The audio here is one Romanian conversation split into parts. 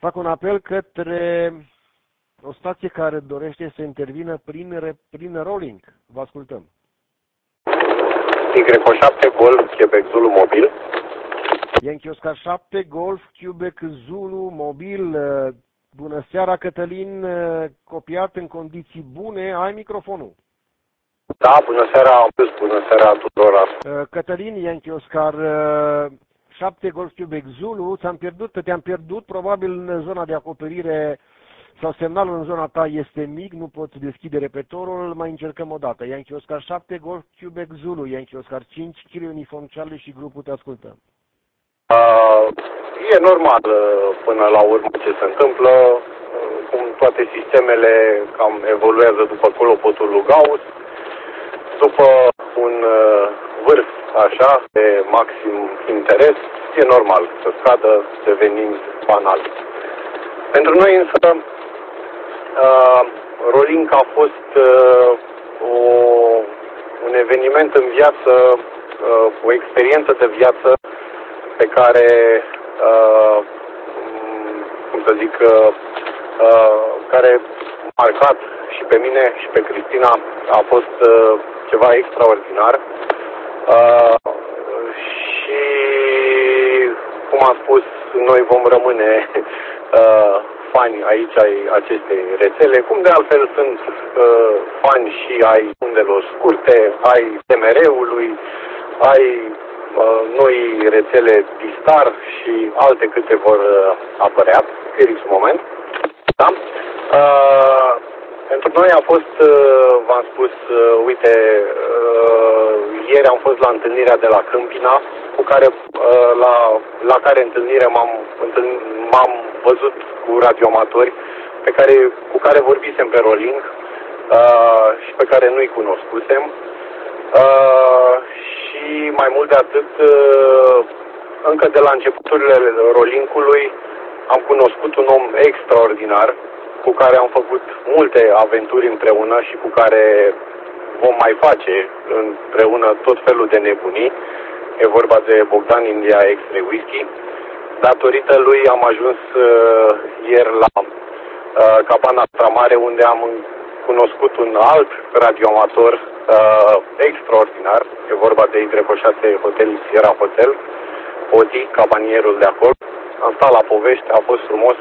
Fac un apel către o stație care dorește să intervină prin rolling. Vă ascultăm. Y7 Golf Quebec Zulu mobil. Yankee Oscar 7 Golf Quebec Zulu mobil. Bună seara, Cătălin, copiat în condiții bune. Ai microfonul. Da, bună seara, bună seara tuturor. Cătălin, Yankee Oscar 7 Golf Quebec Zulu, te-am pierdut probabil în zona de acoperire sau semnalul în zona ta este mic, nu poți deschide repetorul, mai încercăm o dată. Yankee Oscar 7 Golf Quebec Zulu, Yankee Oscar 5 Kilo Uniform Charlie și grupul te ascultă. E normal până la urmă ce se întâmplă, cum toate sistemele cam evoluează după clopotul lui Gauss, după un vârf așa de maxim interes, e normal să scadă devenind banal. Pentru noi însă Rolink a fost un eveniment în viață, o experiență de viață pe care, cum să zic, care a marcat și pe mine și pe Cristina, a fost ceva extraordinar. Și, cum am spus, noi vom rămâne fani aici ai acestei rețele, cum de altfel sunt fani și ai undelor scurte, ai TMR-ului, ai noi rețele Distar și alte câte vor apărea, Felix moment. Da? Pentru noi a fost, v-am spus, uite, ieri am fost la întâlnirea de la Câmpina, la care întâlnire m-am văzut cu radioamatori cu care vorbisem pe Rolink și pe care nu-i cunoscusem. Și mai mult de atât, încă de la începuturile Rolinkului am cunoscut un om extraordinar cu care am făcut multe aventuri împreună și cu care vom mai face împreună tot felul de nebunii. E vorba de Bogdan India X-Ray Whisky. Datorită lui am ajuns ieri la Cabana Tramare, unde am cunoscut un alt radioamator extraordinar. E vorba de Y6 Hotel Sierra Hotel, Odi, cabanierul de acolo. Am stat la povești, a fost frumos.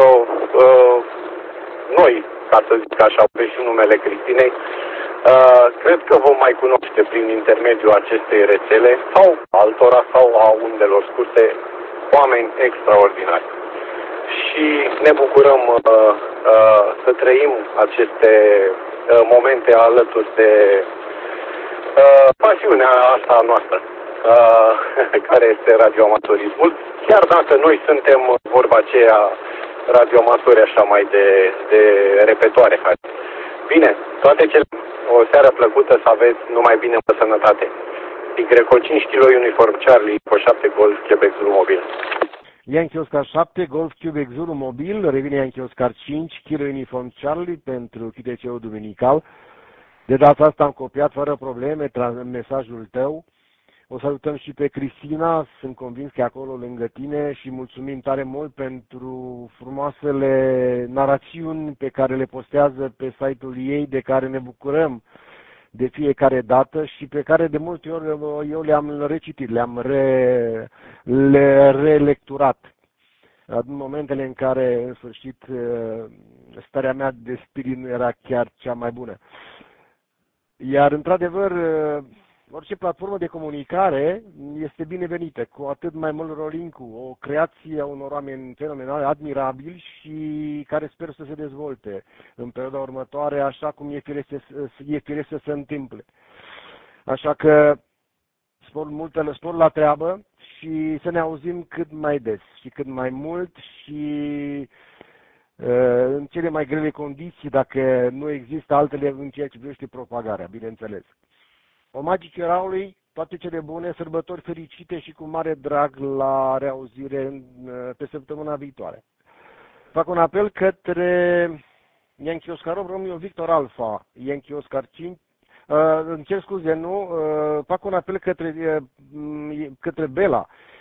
Noi, ca să zic așa, pe și numele Cristinei, cred că vom mai cunoaște prin intermediul acestei rețele sau altora sau a undelor scurte oameni extraordinari. Și ne bucurăm să trăim aceste momente alături de pasiunea asta noastră, care este radioamatorismul, chiar dacă noi suntem, vorba aceea, radioamatori așa mai de repetoare. Bine, toate cele, o seară plăcută, să aveți, numai bine, pe sănătate. Y5 Kilo Uniform Charlie, 7 Golf Quebec Zulu mobil. Yankee Oscar 7 Golf Quebec Zulu mobil, revine Yankee Oscar 5 Kilo Uniform Charlie pentru QTC-ul duminical. De data asta am copiat fără probleme mesajul tău. O salutăm și pe Cristina, sunt convins că e acolo lângă tine și mulțumim tare mult pentru frumoasele narațiuni pe care le postează pe site-ul ei, de care ne bucurăm de fiecare dată și pe care de multe ori eu le-am recitit, le-am relecturat. În momentele în care, în sfârșit, starea mea de spirit nu era chiar cea mai bună. Iar, într-adevăr, orice platformă de comunicare este binevenită, cu atât mai mult Rolink-ul, o creație a unor oameni fenomenali, admirabili și care sper să se dezvolte în perioada următoare, așa cum e firesc să se întâmple. Așa că spor la treabă și să ne auzim cât mai des și cât mai mult și în cele mai grele condiții, dacă nu există altele în ceea ce privește propagarea, bineînțeles. Omagii Eraului, toate cele bune, sărbători fericite și cu mare drag la reauzire pe săptămâna viitoare. Fac un apel către Yankee Oscar 8 Romeo Victor Alpha, Yankee Oscar 5, îmi cer scuze, nu, fac un apel către Bela,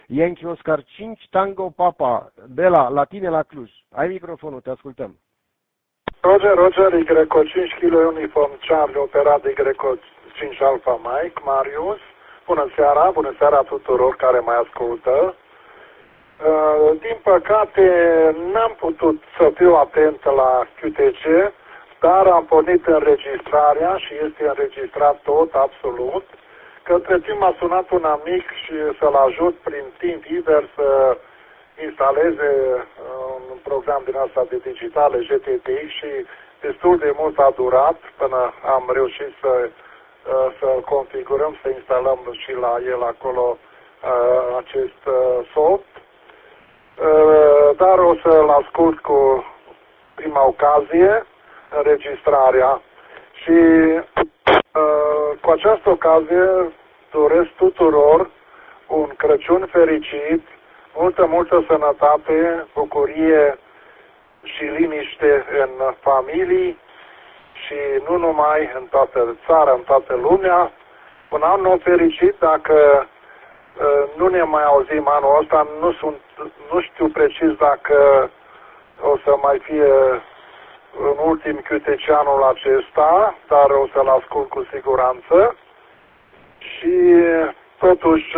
Yankee Oscar 5, Tango Papa. Bela, la tine la Cluj. Ai microfonul, te ascultăm. Roger, Y 5 kg uniform Charlie, operat de Y 5 Alpha Mike, Marius. Bună seara tuturor care mai ascultă. Din păcate, n-am putut să fiu atent la QTC, dar am pornit înregistrarea și este înregistrat tot, absolut. Către timp m-a sunat un amic și să-l ajut prin TeamViewer să instaleze un program din asta de digitale GTTX și destul de mult a durat până am reușit să configurăm, să instalăm și la el acolo acest soft. Dar o să-l ascult cu prima ocazie, înregistrarea, și cu această ocazie doresc tuturor un Crăciun fericit, multă sănătate, bucurie și liniște în familii și nu numai în toată țara, în toată lumea. Un an nou fericit. Dacă nu ne mai auzim anul ăsta, nu știu precis dacă o să mai fie în ultim QTC anul acesta, dar o să-l ascult cu siguranță. Și totuși,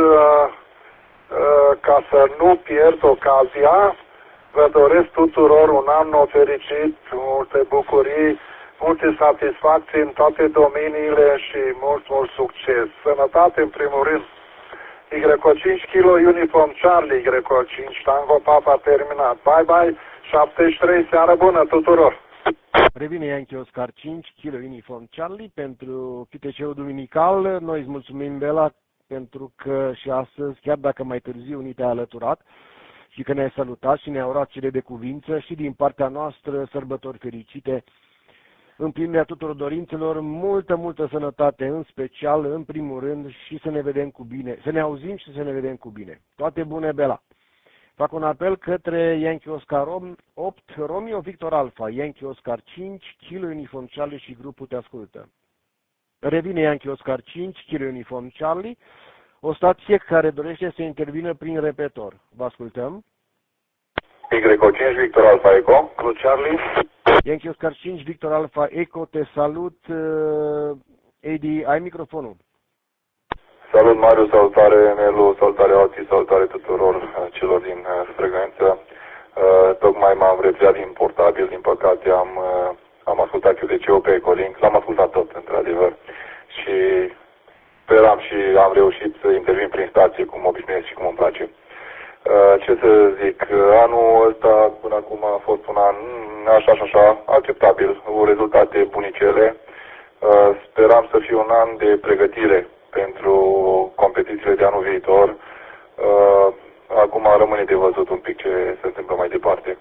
ca să nu pierd ocazia, vă doresc tuturor un an nou fericit, multe bucurii, multe satisfacții în toate domeniile și mult succes. Sănătate în primul rând. Y5 kg uniform Charlie, Y5 Tango Papa terminat. Bye, 73, seară bună tuturor! Revine Yankee Oscar 5, kg uniform Charlie pentru QTC-ul duminical. Noi îți mulțumim, Bela, pentru că și astăzi, chiar dacă mai târziu, ni te-ai alăturat și că ne-ai salutat și ne-ai urat cele de cuvință și din partea noastră sărbători fericite, împlinirea tuturor dorințelor, multă sănătate, în special, în primul rând, și să ne vedem cu bine, să ne auzim și să ne vedem cu bine. Toate bune, Bela! Fac un apel către Yankee Oscar 8, Romeo Victor Alpha, Yankee Oscar 5, kg uniform Charlie și grupul te ascultă. Revine Yankee Oscar 5, kg uniform Charlie, o stație care dorește să intervină prin repetor. Vă ascultăm. Y5 Victor Alpha Eco, Cluj Charlie. Yankee Oscar 5, Victor Alpha Eco, te salut. Edi, ai microfonul. Salut Marius, salutare Nelu, salutare Oti, salutare tuturor celor din frecvență. Tocmai m-am repliat din portabil, din păcate am ascultat QTC-ul pe Ecolink, l-am ascultat tot, într-adevăr. Și speram și am reușit să intervin prin stație, cum obișnuiesc și cum îmi place. Ce să zic, anul ăsta până acum a fost un an așa, acceptabil, cu rezultate bunicele. Speram să fie un an de pregătire pentru competițiile de anul viitor. Acum rămâne de văzut un pic ce se întâmplă mai departe.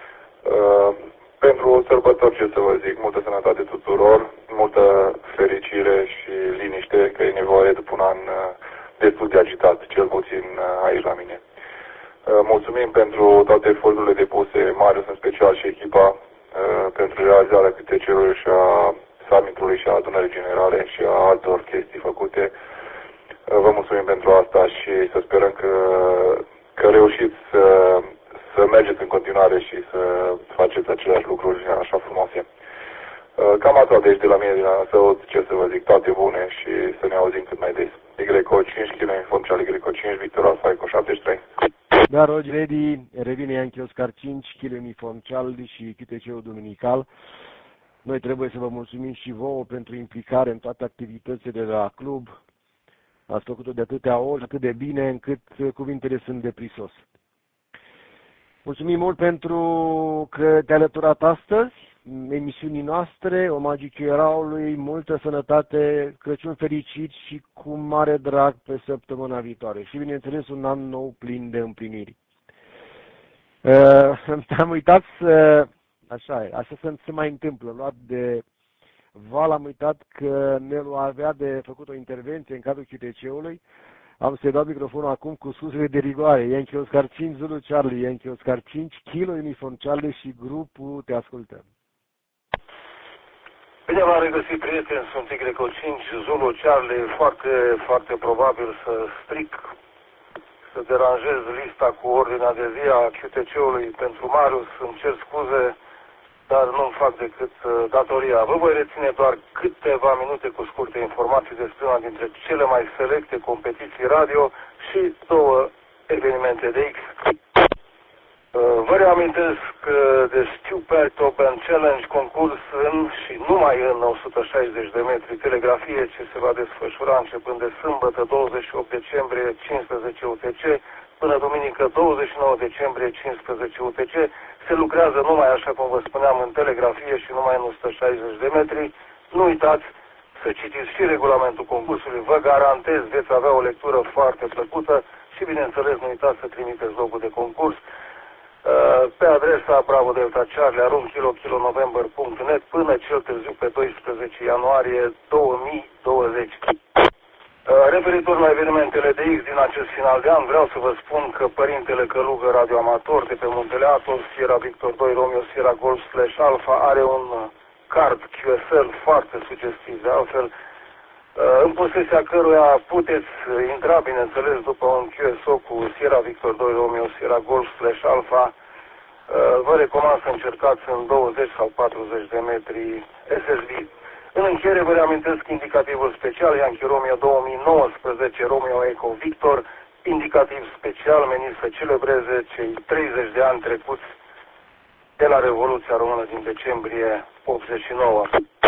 Pentru sărbători, ce să vă zic, multă sănătate tuturor, multă fericire și liniște, că e nevoie după un an destul de agitat, cel puțin aici la mine. Mulțumim pentru toate eforturile depuse, Marius în special și echipa, pentru realizarea QTC-ului și a summitului și a adunării generale și a altor chestii făcute. Vă mulțumim pentru asta și să sperăm că reușiți să mergeți în continuare și să faceți aceleași lucruri așa frumoase. Cam atât de aici de la mine, din Săut, ce să vă zic, toate bune și să ne auzim cât mai des. Y5 kg uniform Charlie, Y5 Victor Alpha Eco 73. Da, Rogi, ready, revine Yankee Oscar 5, kg uniform Charlie și QTC-ul duminical. Noi trebuie să vă mulțumim și vouă pentru implicare în toate activitățile de la club. Ați făcut-o de atâtea ori, atât de bine, încât cuvintele sunt de prisos. Mulțumim mult pentru că te-ai alăturat astăzi emisiunii noastre, Omagii Eraului, multă sănătate, Crăciun fericit și cu mare drag pe săptămâna viitoare. Și, bineînțeles, un an nou plin de împliniri. Am uitat să... Așa se mai întâmplă, luat de val, am uitat că Nelu avea de făcut o intervenție în cadrul QTC-ului. Am să-i dau microfonul acum cu scuzele de rigoare. Yankee Oscar 5, Zulu Charlie, Yankee Oscar 5, kg uniform Charlie și grupul te ascultă. Bine v-am regăsit, prieteni, sunt Y5, Zulu Charlie, foarte probabil să stric să deranjez lista cu ordinea de zi a QTC-ului pentru Marius. Îmi cer scuze, dar nu-mi fac decât datoria. Vă voi reține doar câteva minute cu scurte informații despre una dintre cele mai selecte competiții radio și două evenimente de X. Vă reamintesc de Stupid Open Challenge, concurs în și numai în 160 de metri telegrafie, ce se va desfășura începând de sâmbătă 28 decembrie 15 UTC până duminică 29 decembrie 15 UTC. Se lucrează numai, așa cum vă spuneam, în telegrafie și numai în 160 de metri. Nu uitați să citiți și regulamentul concursului. Vă garantez, veți avea o lectură foarte plăcută și, bineînțeles, nu uitați să trimiteți logul de concurs pe adresa Bravo Delta Charlie @kilonovember.net până cel târziu pe 12 ianuarie 2020. Referitor la evenimentele de X din acest final de an, vreau să vă spun că Părintele Călugă radioamator de pe Muntele Atos, Sierra Victor 2 Romeo Sierra Golf / Alpha, are un card QSL foarte sugestiv, de altfel, în posesia căruia puteți intra, bineînțeles, după un QSO cu Sierra Victor 2 Romeo Sierra Golf / Alpha. Vă recomand să încercați în 20 sau 40 de metri SSB. În încheiere vă reamintesc indicativul special Yankee Romeo 2019 Romeo Echo Victor, indicativ special menit să celebreze cei 30 de ani trecuți de la Revoluția Română din decembrie 89.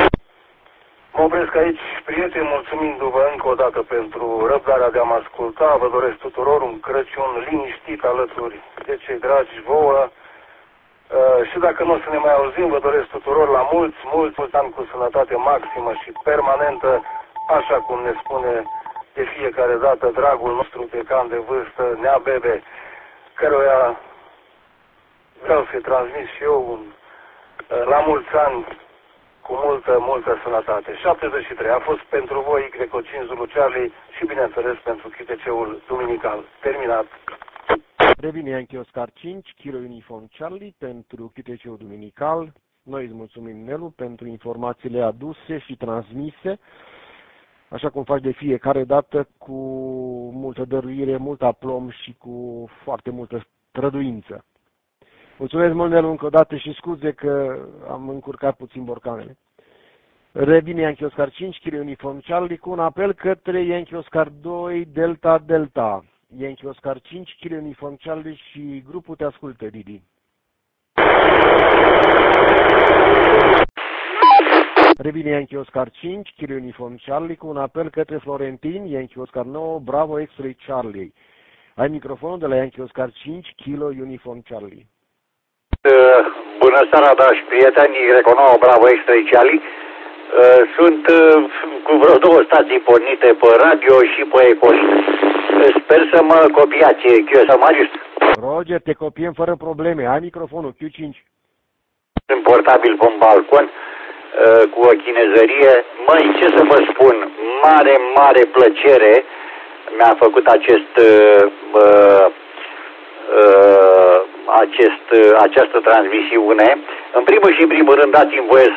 Mă opresc aici, prieteni, mulțumindu-vă încă o dată pentru răbdarea de a mă asculta. Vă doresc tuturor un Crăciun liniștit alături de cei dragi vouă. Și dacă nu o să ne mai auzim, vă doresc tuturor la mulți ani cu sănătate maximă și permanentă, așa cum ne spune de fiecare dată dragul nostru decan de vârstă, Nea Bebe, căruia vreau să-i transmit și eu la mulți ani cu multă sănătate. 73 a fost pentru voi Y5 Zulu Charlie și, bineînțeles, pentru QTC-ul duminical. Terminat. Revine Yankee Oscar 5, Kilo Uniform Charlie pentru QTC-ul duminical. Noi îți mulțumim, Nelu, pentru informațiile aduse și transmise, așa cum faci de fiecare dată, cu multă dăruire, mult aplom și cu foarte multă străduință. Mulțumesc mult, Nelu, încă o dată și scuze că am încurcat puțin borcanele. Revine Yankee Oscar 5, Kilo Uniform Charlie, cu un apel către Yankee Oscar 2, Delta Delta. Yankee Oscar 5, Kilo Uniform Charlie și grupul te ascultă, Didi. Revine Yankee Oscar 5, Kilo Uniform Charlie, cu un apel către Florentin, Yankee Oscar 9, Bravo X-Ray Charlie. Ai microfonul de la Yankee Oscar 5, Kilo Uniform Charlie. Bună seara, dragi prieteni, Y9, Bravo X-Ray Charlie. Sunt cu vreo 2 stații pornite pe radio și pe Ecolit. Sper să mă copiați, QSO Marius. Roger, te copiem fără probleme. Ai microfonul Q5. Sunt portabil pe un balcon cu o chinezărie. Măi, ce să vă spun, mare plăcere mi-a făcut această transmisiune. În primul rând dați-mi voie